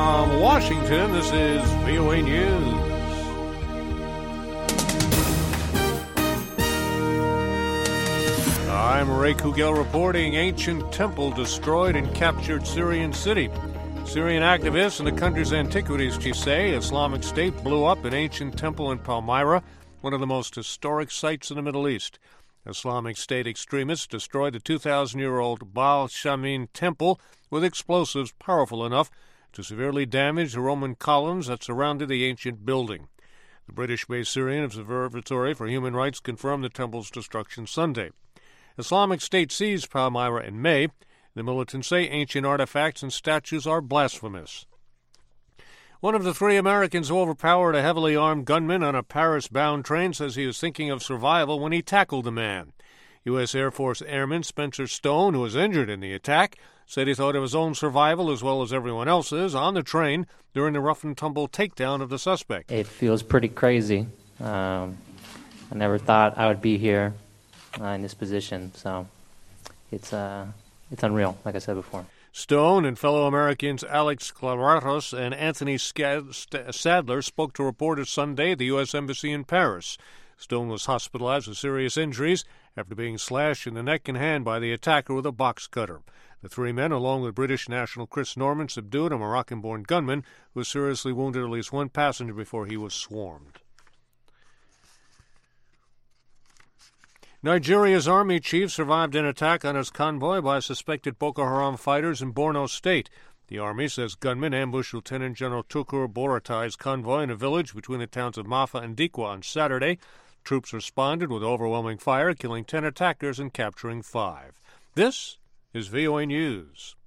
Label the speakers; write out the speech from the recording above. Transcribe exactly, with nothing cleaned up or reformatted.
Speaker 1: From Washington, this is V O A News. I'm Ray Kugel reporting. Ancient temple destroyed in captured Syrian city. Syrian activists and the country's antiquities chief say Islamic State blew up an ancient temple in Palmyra, one of the most historic sites in the Middle East. Islamic State extremists destroyed the two thousand year old Baal Shamin temple with explosives powerful enough to severely damage the Roman columns that surrounded the ancient building. The British-based Syrian Observatory for Human Rights confirmed the temple's destruction Sunday. Islamic State seized Palmyra in May. The militants say ancient artifacts and statues are blasphemous. One of the three Americans who overpowered a heavily armed gunman on a Paris-bound train says he was thinking of survival when he tackled the man. U S Air Force Airman Spencer Stone, who was injured in the attack, said he thought of his own survival as well as everyone else's on the train during the rough-and-tumble takedown of the suspect.
Speaker 2: It feels pretty crazy. Um, I never thought I would be here uh, in this position, so it's uh, it's unreal, like I said before.
Speaker 1: Stone and fellow Americans Alex Claratos and Anthony Sadler spoke to reporters Sunday at the U S Embassy in Paris. Stone was hospitalized with serious injuries after being slashed in the neck and hand by the attacker with a box cutter. The three men, along with British national Chris Norman, subdued a Moroccan-born gunman who seriously wounded at least one passenger before he was swarmed. Nigeria's army chief survived an attack on his convoy by suspected Boko Haram fighters in Borno State. The army says gunmen ambushed Lieutenant General Tukur Boratai's convoy in a village between the towns of Mafa and Dikwa on Saturday. Troops responded with overwhelming fire, killing ten attackers and capturing five. This is V O A News.